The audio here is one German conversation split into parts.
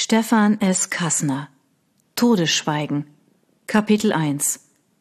Stefan S. Kassner. Todesschweigen. Kapitel 1.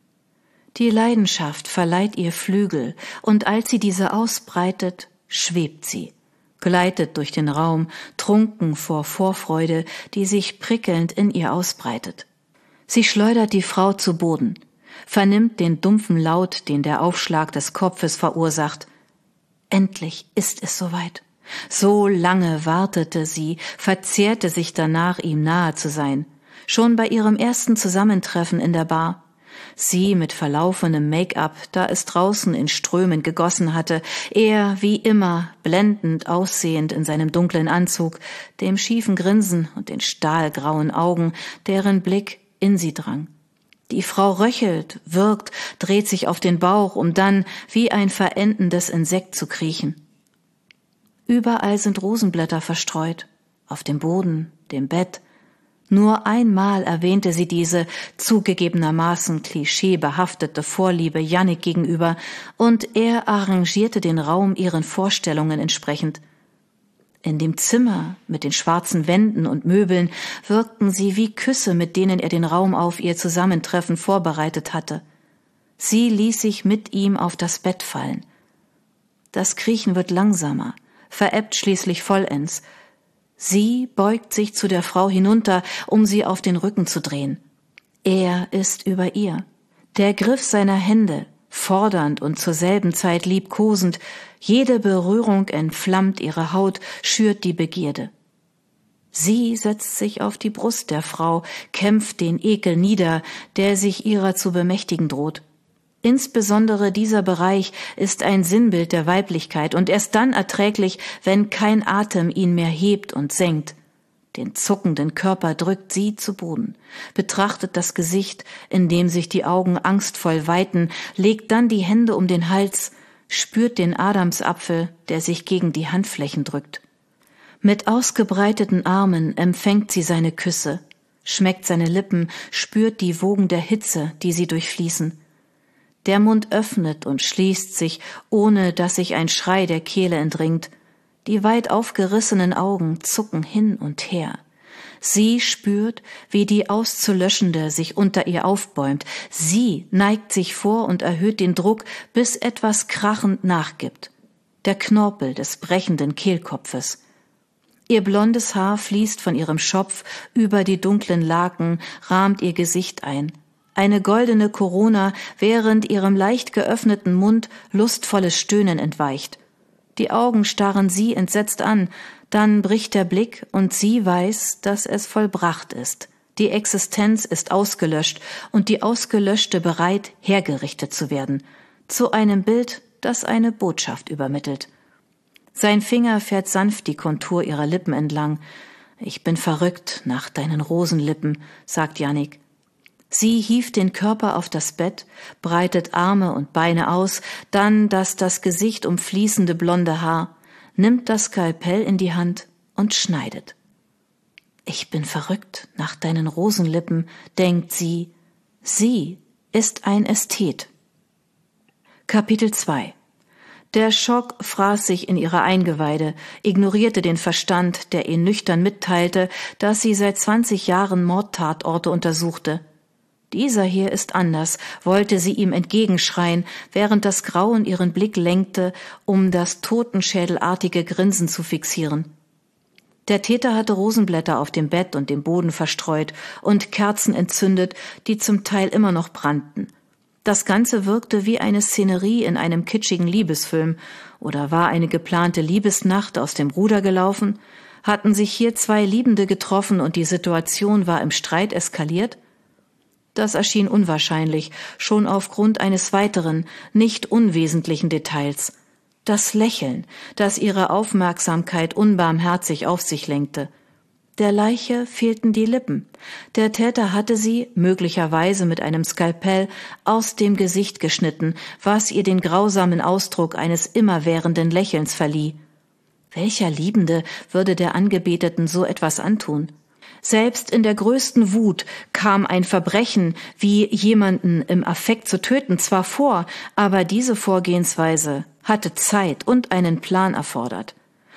Die Leidenschaft verleiht ihr Flügel, und als sie diese ausbreitet, schwebt sie, gleitet durch den Raum, trunken vor Vorfreude, die sich prickelnd in ihr ausbreitet. Sie schleudert die Frau zu Boden, vernimmt den dumpfen Laut, den der Aufschlag des Kopfes verursacht. Endlich ist es soweit. So lange wartete sie, verzehrte sich danach, ihm nahe zu sein. Schon bei ihrem ersten Zusammentreffen in der Bar. Sie mit verlaufenem Make-up, da es draußen in Strömen gegossen hatte, er wie immer blendend aussehend in seinem dunklen Anzug, dem schiefen Grinsen und den stahlgrauen Augen, deren Blick in sie drang. Die Frau röchelt, wirkt, dreht sich auf den Bauch, um dann wie ein verendendes Insekt zu kriechen. Überall sind Rosenblätter verstreut, auf dem Boden, dem Bett. Nur einmal erwähnte sie diese zugegebenermaßen klischeebehaftete Vorliebe Jannik gegenüber, und er arrangierte den Raum ihren Vorstellungen entsprechend. In dem Zimmer mit den schwarzen Wänden und Möbeln wirkten sie wie Küsse, mit denen er den Raum auf ihr Zusammentreffen vorbereitet hatte. Sie ließ sich mit ihm auf das Bett fallen. Das Kriechen wird langsamer, verebbt schließlich vollends. Sie beugt sich zu der Frau hinunter, um sie auf den Rücken zu drehen. Er ist über ihr. Der Griff seiner Hände, fordernd und zur selben Zeit liebkosend, jede Berührung entflammt ihre Haut, schürt die Begierde. Sie setzt sich auf die Brust der Frau, kämpft den Ekel nieder, der sich ihrer zu bemächtigen droht. Insbesondere dieser Bereich ist ein Sinnbild der Weiblichkeit und erst dann erträglich, wenn kein Atem ihn mehr hebt und senkt. Den zuckenden Körper drückt sie zu Boden, betrachtet das Gesicht, in dem sich die Augen angstvoll weiten, legt dann die Hände um den Hals, spürt den Adamsapfel, der sich gegen die Handflächen drückt. Mit ausgebreiteten Armen empfängt sie seine Küsse, schmeckt seine Lippen, spürt die Wogen der Hitze, die sie durchfließen. Der Mund öffnet und schließt sich, ohne dass sich ein Schrei der Kehle entringt. Die weit aufgerissenen Augen zucken hin und her. Sie spürt, wie die Auszulöschende sich unter ihr aufbäumt. Sie neigt sich vor und erhöht den Druck, bis etwas krachend nachgibt. Der Knorpel des brechenden Kehlkopfes. Ihr blondes Haar fließt von ihrem Schopf über die dunklen Laken, rahmt ihr Gesicht ein. Eine goldene Korona, während ihrem leicht geöffneten Mund lustvolles Stöhnen entweicht. Die Augen starren sie entsetzt an, dann bricht der Blick und sie weiß, dass es vollbracht ist. Die Existenz ist ausgelöscht und die Ausgelöschte bereit, hergerichtet zu werden, zu einem Bild, das eine Botschaft übermittelt. Sein Finger fährt sanft die Kontur ihrer Lippen entlang. »Ich bin verrückt nach deinen Rosenlippen«, sagt Jannik. Sie hieft den Körper auf das Bett, breitet Arme und Beine aus, dann das Gesicht umfließende blonde Haar, nimmt das Skalpell in die Hand und schneidet. »Ich bin verrückt nach deinen Rosenlippen«, denkt sie. Sie ist ein Ästhet. Kapitel 2. Der Schock fraß sich in ihre Eingeweide, ignorierte den Verstand, der ihr nüchtern mitteilte, dass sie seit 20 Jahren Mordtatorte untersuchte. Dieser hier ist anders, wollte sie ihm entgegenschreien, während das Grauen ihren Blick lenkte, um das totenschädelartige Grinsen zu fixieren. Der Täter hatte Rosenblätter auf dem Bett und dem Boden verstreut und Kerzen entzündet, die zum Teil immer noch brannten. Das Ganze wirkte wie eine Szenerie in einem kitschigen Liebesfilm. Oder war eine geplante Liebesnacht aus dem Ruder gelaufen? Hatten sich hier zwei Liebende getroffen und die Situation war im Streit eskaliert? Das erschien unwahrscheinlich, schon aufgrund eines weiteren, nicht unwesentlichen Details. Das Lächeln, das ihre Aufmerksamkeit unbarmherzig auf sich lenkte. Der Leiche fehlten die Lippen. Der Täter hatte sie, möglicherweise mit einem Skalpell, aus dem Gesicht geschnitten, was ihr den grausamen Ausdruck eines immerwährenden Lächelns verlieh. Welcher Liebende würde der Angebeteten so etwas antun? Selbst in der größten Wut kam ein Verbrechen wie jemanden im Affekt zu töten zwar vor, aber diese Vorgehensweise hatte Zeit und einen Plan erfordert.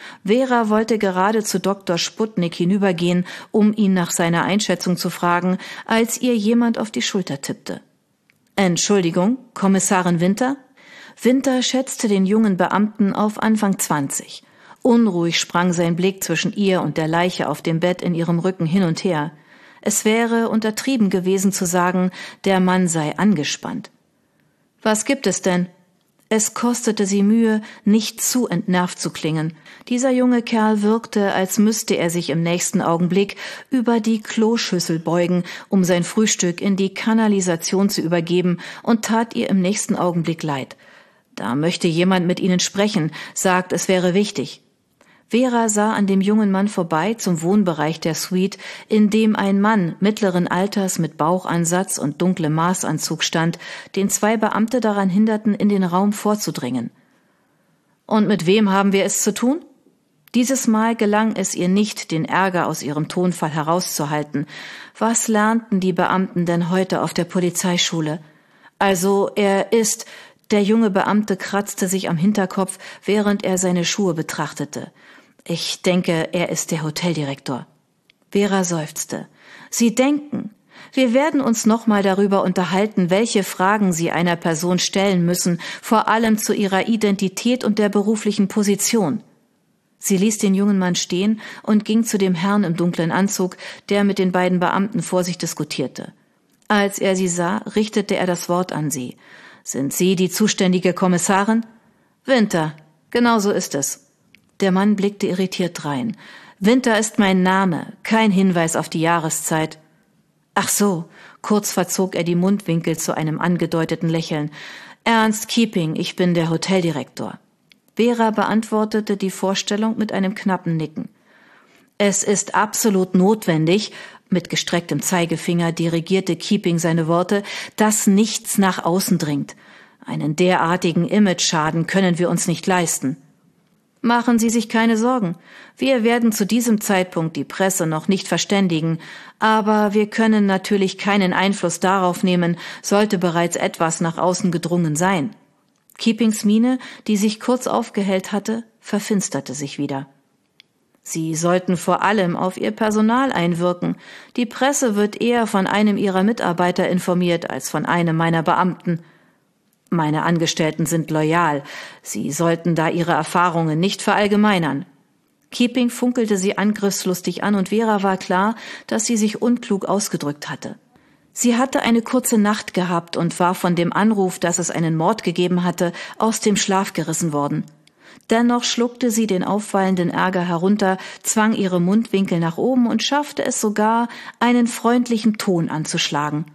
Vera wollte gerade zu Dr. Sputnik hinübergehen, um ihn nach seiner Einschätzung zu fragen, als ihr jemand auf die Schulter tippte. »Entschuldigung, Kommissarin Winter?« Winter schätzte den jungen Beamten auf Anfang 20. Unruhig sprang sein Blick zwischen ihr und der Leiche auf dem Bett in ihrem Rücken hin und her. Es wäre untertrieben gewesen zu sagen, der Mann sei angespannt. »Was gibt es denn?« Es kostete sie Mühe, nicht zu entnervt zu klingen. Dieser junge Kerl wirkte, als müsste er sich im nächsten Augenblick über die Kloschüssel beugen, um sein Frühstück in die Kanalisation zu übergeben, und tat ihr im nächsten Augenblick leid. »Da möchte jemand mit Ihnen sprechen, sagt, es wäre wichtig.« Vera sah an dem jungen Mann vorbei zum Wohnbereich der Suite, in dem ein Mann mittleren Alters mit Bauchansatz und dunklem Maßanzug stand, den zwei Beamte daran hinderten, in den Raum vorzudringen. »Und mit wem haben wir es zu tun?« Dieses Mal gelang es ihr nicht, den Ärger aus ihrem Tonfall herauszuhalten. Was lernten die Beamten denn heute auf der Polizeischule? »Also, er ist...« Der junge Beamte kratzte sich am Hinterkopf, während er seine Schuhe betrachtete. »Ich denke, er ist der Hoteldirektor.« Vera seufzte. »Sie denken. Wir werden uns noch mal darüber unterhalten, welche Fragen Sie einer Person stellen müssen, vor allem zu ihrer Identität und der beruflichen Position.« Sie ließ den jungen Mann stehen und ging zu dem Herrn im dunklen Anzug, der mit den beiden Beamten vor sich diskutierte. Als er sie sah, richtete er das Wort an sie. »Sind Sie die zuständige Kommissarin?« »Winter, genau so ist es.« Der Mann blickte irritiert drein. »Winter ist mein Name, kein Hinweis auf die Jahreszeit.« »Ach so«, kurz verzog er die Mundwinkel zu einem angedeuteten Lächeln. »Ernst Keeping, ich bin der Hoteldirektor.« Vera beantwortete die Vorstellung mit einem knappen Nicken. »Es ist absolut notwendig«, mit gestrecktem Zeigefinger dirigierte Keeping seine Worte, »dass nichts nach außen dringt. Einen derartigen Imageschaden können wir uns nicht leisten.« »Machen Sie sich keine Sorgen. Wir werden zu diesem Zeitpunkt die Presse noch nicht verständigen, aber wir können natürlich keinen Einfluss darauf nehmen, sollte bereits etwas nach außen gedrungen sein.« Keepings Miene, die sich kurz aufgehellt hatte, verfinsterte sich wieder. »Sie sollten vor allem auf Ihr Personal einwirken. Die Presse wird eher von einem Ihrer Mitarbeiter informiert als von einem meiner Beamten. Meine Angestellten sind loyal. Sie sollten da Ihre Erfahrungen nicht verallgemeinern.« Keeping funkelte sie angriffslustig an und Vera war klar, dass sie sich unklug ausgedrückt hatte. Sie hatte eine kurze Nacht gehabt und war von dem Anruf, dass es einen Mord gegeben hatte, aus dem Schlaf gerissen worden. Dennoch schluckte sie den aufwallenden Ärger herunter, zwang ihre Mundwinkel nach oben und schaffte es sogar, einen freundlichen Ton anzuschlagen.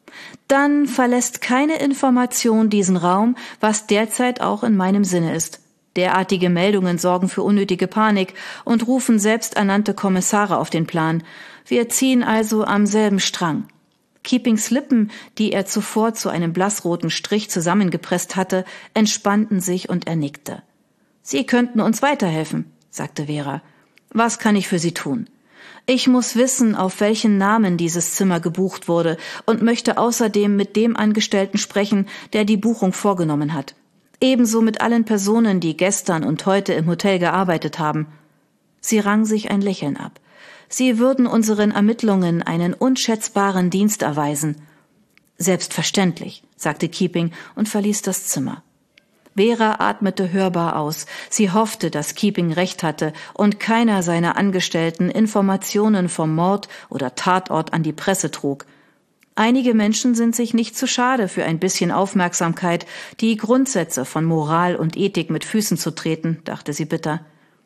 »Dann verlässt keine Information diesen Raum, was derzeit auch in meinem Sinne ist. Derartige Meldungen sorgen für unnötige Panik und rufen selbsternannte Kommissare auf den Plan. Wir ziehen also am selben Strang.« Keepings Lippen, die er zuvor zu einem blassroten Strich zusammengepresst hatte, entspannten sich und er nickte. »Sie könnten uns weiterhelfen«, sagte Vera. »Was kann ich für Sie tun?« »Ich muss wissen, auf welchen Namen dieses Zimmer gebucht wurde und möchte außerdem mit dem Angestellten sprechen, der die Buchung vorgenommen hat. Ebenso mit allen Personen, die gestern und heute im Hotel gearbeitet haben.« Sie rang sich ein Lächeln ab. »Sie würden unseren Ermittlungen einen unschätzbaren Dienst erweisen.« »Selbstverständlich«, sagte Keeping und verließ das Zimmer. Vera atmete hörbar aus. Sie hoffte, dass Keeping recht hatte und keiner seiner Angestellten Informationen vom Mord oder Tatort an die Presse trug. Einige Menschen sind sich nicht zu schade für ein bisschen Aufmerksamkeit, die Grundsätze von Moral und Ethik mit Füßen zu treten, dachte sie bitter.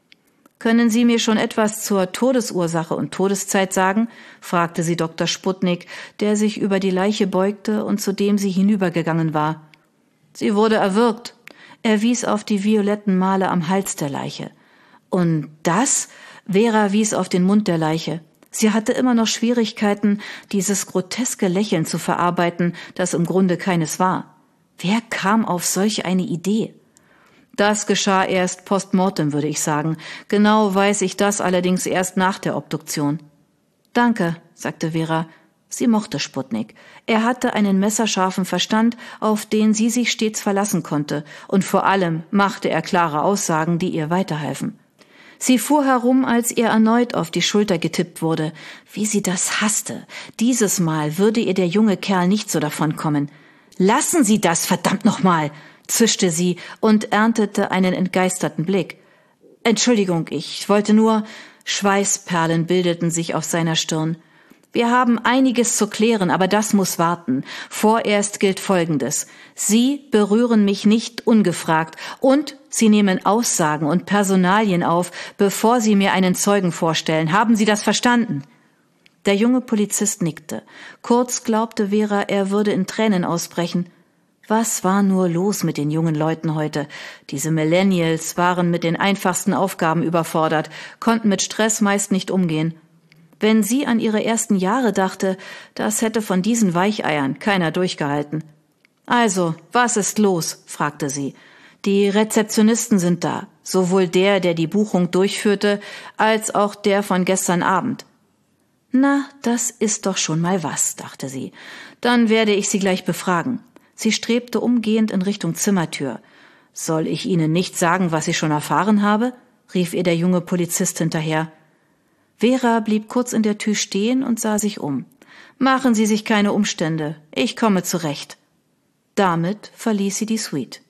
»Können Sie mir schon etwas zur Todesursache und Todeszeit sagen?« fragte sie Dr. Sputnik, der sich über die Leiche beugte und zu dem sie hinübergegangen war. »Sie wurde erwürgt.« Er wies auf die violetten Male am Hals der Leiche. »Und das?« Vera wies auf den Mund der Leiche. Sie hatte immer noch Schwierigkeiten, dieses groteske Lächeln zu verarbeiten, das im Grunde keines war. Wer kam auf solch eine Idee? »Das geschah erst post mortem, würde ich sagen. Genau weiß ich das allerdings erst nach der Obduktion.« »Danke«, sagte Vera. Sie mochte Sputnik. Er hatte einen messerscharfen Verstand, auf den sie sich stets verlassen konnte, und vor allem machte er klare Aussagen, die ihr weiterhalfen. Sie fuhr herum, als ihr erneut auf die Schulter getippt wurde. Wie sie das hasste. Dieses Mal würde ihr der junge Kerl nicht so davonkommen. »Lassen Sie das, verdammt nochmal«, zischte sie und erntete einen entgeisterten Blick. »Entschuldigung, ich wollte nur...« Schweißperlen bildeten sich auf seiner Stirn. »Wir haben einiges zu klären, aber das muss warten. Vorerst gilt Folgendes. Sie berühren mich nicht ungefragt und Sie nehmen Aussagen und Personalien auf, bevor Sie mir einen Zeugen vorstellen. Haben Sie das verstanden?« Der junge Polizist nickte. Kurz glaubte Vera, er würde in Tränen ausbrechen. Was war nur los mit den jungen Leuten heute? Diese Millennials waren mit den einfachsten Aufgaben überfordert, konnten mit Stress meist nicht umgehen. Wenn sie an ihre ersten Jahre dachte, das hätte von diesen Weicheiern keiner durchgehalten. »Also, was ist los?« fragte sie. »Die Rezeptionisten sind da, sowohl der die Buchung durchführte, als auch der von gestern Abend.« »Na, das ist doch schon mal was«, dachte sie. »Dann werde ich sie gleich befragen.« Sie strebte umgehend in Richtung Zimmertür. »Soll ich Ihnen nicht sagen, was ich schon erfahren habe?« rief ihr der junge Polizist hinterher. Vera blieb kurz in der Tür stehen und sah sich um. »Machen Sie sich keine Umstände, ich komme zurecht.« Damit verließ sie die Suite.